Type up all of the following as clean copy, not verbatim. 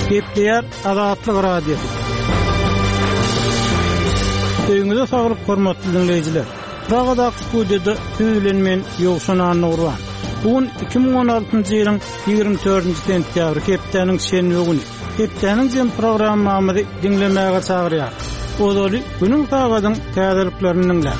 Gepleyer Azatlyk Radiosu. Öňüňizde saglyk hormatly dinleýijiler. Pragada studiýada tüýlenmen ýogşan Nurwan. Bugün 2016-njy ýylyň 24-nji sentýabry hepdeniň şenbe güni. Hepdeniň jem programmamy dinlemäge çagyrýar. Ozoly günüň tagadyň täzeliklerini dinler.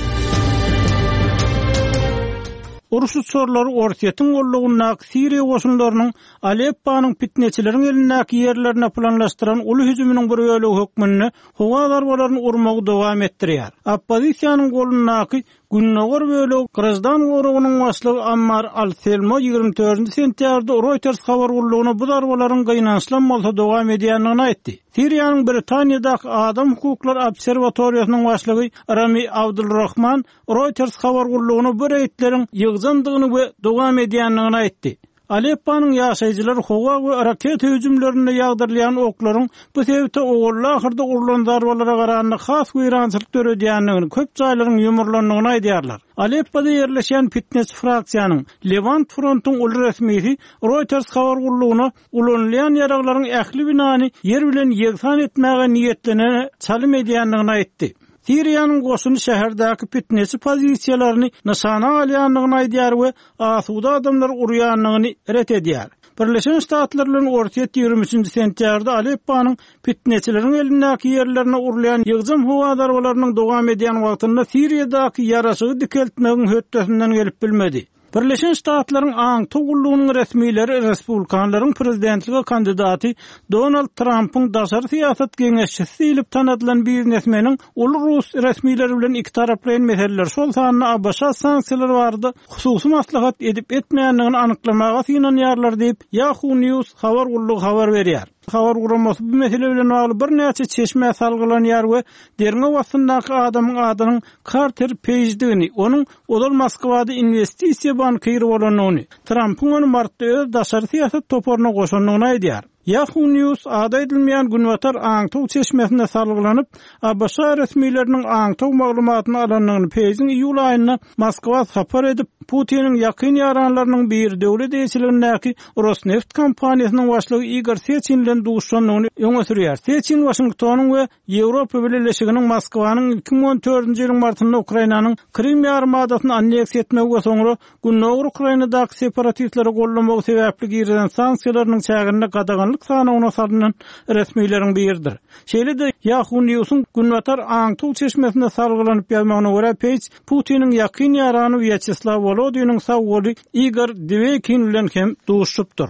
Uruşu sorları ortaýatyň gollugynak Siriýa goşunlarynyň Aleppanyň pitneçileriň elindäki ýerlerine planlaşdyran uly hüjüminiň bir bölegi hökmünde howa garbalaryny urmagy dowam etdirýär. Oppozisiýanyň golundaky Günnäger bölegi Grajdan gorugynyň başlygy Ammar Al-Selmo 24 sentýarda Reuters habar gurulugyna bu darbalaryň gynançlanmaly dowam edýändigini aýtdy. Siriýanyň Britaniýadaky Adam hukuklar obserwatoriýasynyň başlygy Rami Abdulrahman Reuters habar gurulugyna bu reýtleriň ýygjandygyny we dowam edýändigini aýtdy. Aleppanyň ýaşaýjylary howa we raket hüjümlerine ýagdyrlayan oklaryň bu sebäpde oğullar ahyrda urulan darbalara garanyny has gıýrançylyk töredýändigini, köp jaýlaryň ýumurlandygyny aýdýarlar. Aleppada ýerleşen fitness fraksiyanyň Levant frontyň uly resmisi Reuters habar gurulugyna ulanýan ýaraglaryň ähli binany yer bilen ýegsan etmäge niýetlenen çalym edýändigini aýtdy. Siriýanyň goşuny şäherdäki fitness pozisiýalaryny nişana alýandygyny aýdýar we asuda adamlar urýandygyny ret edýär. Birleşen Ştatlar bilen ortaýat 23 sentýarda Aleppanyň fitnessçileriň elindäki ýerlerine urulayan ýygjam howa darbalarynyň dowam edýän wagtynda Siriýadaky ýaraşygy dikeltmegin hötdesinden gelip bilmedi. Birleşen Ştatlaryň aňtugullugynyň resmileri Respublikanlaryň prezidentligi kandidaty Donald Trump'yň daşary siýasat geňeşçisi diýilip tanadylan biznesmeniň uly Rus resmileri bilen iki taraplayan meseleler şol sanyna abaşa sanksiýalar bardy, hususy maslahat edip etmeýändigini anyklamaga synanýarlar diýip Yahoo News habar gurulugy habar berýär. Habar guramasy bu mesele bilen bagly bir näçe çeşme salgylanýar we derňe wagtyndaky adamyň adynyň Carter Page-digini, onuň Odal Moskwada investisiýa banky ýeri bolanyny, Trump'yň onu martda öz daşary siýasat toparyna goşandygyny aýdýar. Yahoo News ada edilmeýän günwatar aňtug çeşmesinde salgylanyp, ABŞ resmileriniň aňtug maglumatyny alanlygyny Page-iň iýul aýyna Moskwa sapar edip Putiniň ýakyn ýaranlarynyň bir döwlet eýçiligindäki Rosneft kompaniýasynyň başlygy Igor Sechin bilen duşanlygyny öňe sürýär. Sechin Washingtonyň we Ýewropa Birleşiginiň Moskwanyň 2014-nji ýylyň martynda Ukrainanyň Krim ýarymadasyny anneksiýa etmegi soňra Günnäger Ukrainadaky separatistleri gollamagy sebäpli girilen sanksiýalarynyň çägine gadaganlyk sanawyna salynan resmiýetiň biridir. Şeýle-de Yahoo News'un günwatar aňtug çeşmesinde salgylanyp ýazmagyna görä Page Putiniň ýakyn ýarany Vyacheslav Volodin'in sawgaly Igor Dvekin bilen hem duşupdyr.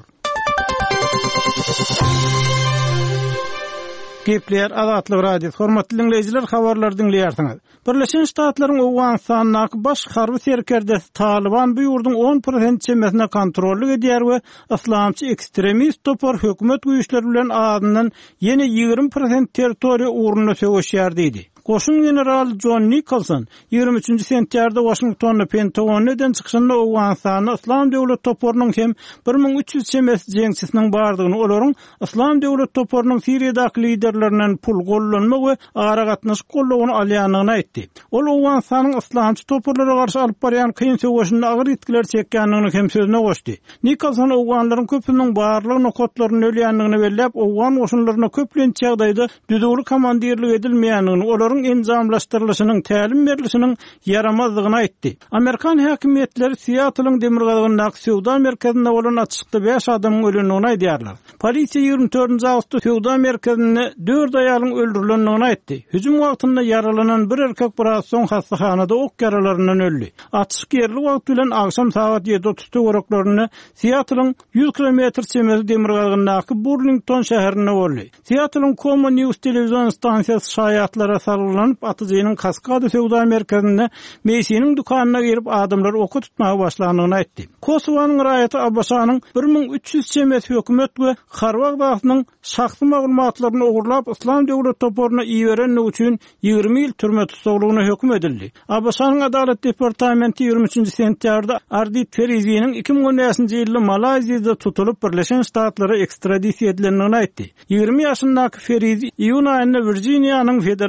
Gepleyer Azatlyk Radiosu. Hormatly dinleyijiler, habarlar dinleýärsiňiz. Birleşen Ştatlaryň Awganistanyň baş harby serkerdesi Taliban bu ýurdun 10% çemesine kontrolly edýär we islamçy ekstremist topar hökümet güýçleri bilen adynyň ýene 20% territoriýa uruny söwüşýär diýdi. Goşun general John Nicholson 23 sentýarda Washingtonda Pentagondan çykyşynda Awganistanyň Islam döwlet toparynyň hem 1300 çemes jeňçisiniň bardygyny, olaryň Islam döwlet toparynyň Siriýadaky liderlerinden pul gollanma we ara gatnaş gollagyny alýanlygyny aýtdy. Ol Awganistanyň islamçy toparlara garşy alyp barýan kyn söwüşinde agyr etkiler çekýändigini hem sözüne goşdy. Nicholson Awganlaryň köpüniň barlyk nokatlaryny ölýändigini belläp, Awgan goşunlaryna köplen çagdaýda düzgün komandirlik edilmeýändigini, olaryň enzamlaşdyrylışynyň tälim berilişiniň yaramazlygyny aýtdy. Amerikan häkimetleri Seattle'yň demirgalygynyň Sewda merkezinde bolan atışykda 5 adamyň ölendigini aýdýarlar. Polisiýa 24 awgustda Sewda merkezinde 4 aýalyň öldürilendigini aýtdy. Hüjüm wagtynda yaralanan bir erkek bir az soň hastahanada ok yaralaryndan öldü. Atışyk ýerli wagt bilen akşam saat 7:30 goraklaryny Seattle'yň 100 kilometr çemezi demirgalygynyň Burlington şäherine boldy. Seattle'yň Common News telewizion stansiýasy şaýatlara sarılanıp atıcının Kaskada Sewda merkezinde Mesinin dükanyna gelip adamlar oku tutmaya başlandığını aytdı. Kosova'nın raýaty Abbasanyň 1300 çemes hökümet we Karabag dagynyň şahsy maglumatlaryny ogurlap İslam döwlet toparyna iýerenlik üçin 20 ýyl türme tutsagylygyna hökm edildi. Abbasanyň Adalet departamenti 23 sentýarda Ardit Feriziýanyň 2010-njy ýylda Malaziýada tutulup Birleşen Ştatlara ekstradisiýa edilendigini aýtdy. 20 ýaşyndaky Ferizi iýun aýynda Virginiýanyň federal sudyna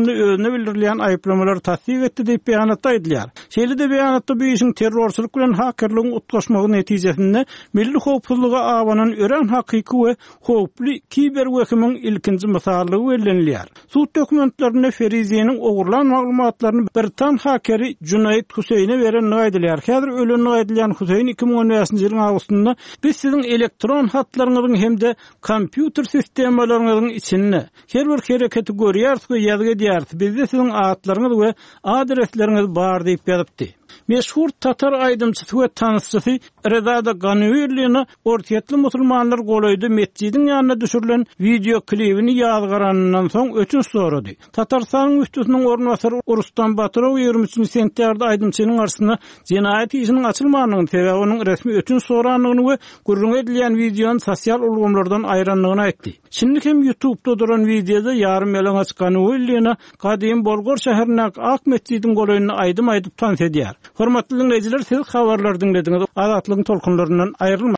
hakkında özüne bildirilýän aýplamalary tasdik etdi diýip beýanatda aýdylýar. Şeýle de beýanatda bu işin terrorçylyk bilen hakerligiň utgaşmagy netijesinde milli howpsuzlyga awanan ören hakyky we howply kiber wekimiň ilkinji mysallygy bellenilýär. Sud dokumentlerinde Feriziýanyň ogurlan maglumatlaryny Britan hakeri Junayd Huseyn'e beren aýdylýar. Häzir ölenini aýdylýan Huseyn 2010-njy ýylyň awgustynda biz sizin elektron hatlaryňyzyň hemde kompýuter sistemalaryňyzyň içinde her bir hereketi görýärsiz we ýazgy edýärsiz. Bizde sizin adlaryňyz we adresleriniz bar diýip ýazypdy. Meşhur Tatar aýdymçysy we tanysçysy Reza Ganýurlyny ortatly musulmanlar golaýdy mescidin ýanyna düşürilen video klipini ýazgaranyňdan soň öçünç sorady. Tatarsanyň üstüniň ornwasary Rustam Batyrow 23 sentýarda aýdymçynyň arasynda jenaýat işiniň açylmagynyň sebebi onuň resmi öçünç soranyny we gürrüň edilýän videonyň sosial ulgamlardan aýranlygyny aýtdy. Şimdi hem YouTube'da duran videoda yarım yalan açıkanı Uyli'na Kadim Bolgor şäherine Ak mescidin golaýyny aýdym-aýdyp tans edýär. Hormatly dinleýijiler, siz habarlar dinlediniz. Azatlygyň tolkunlaryndan aýrylma.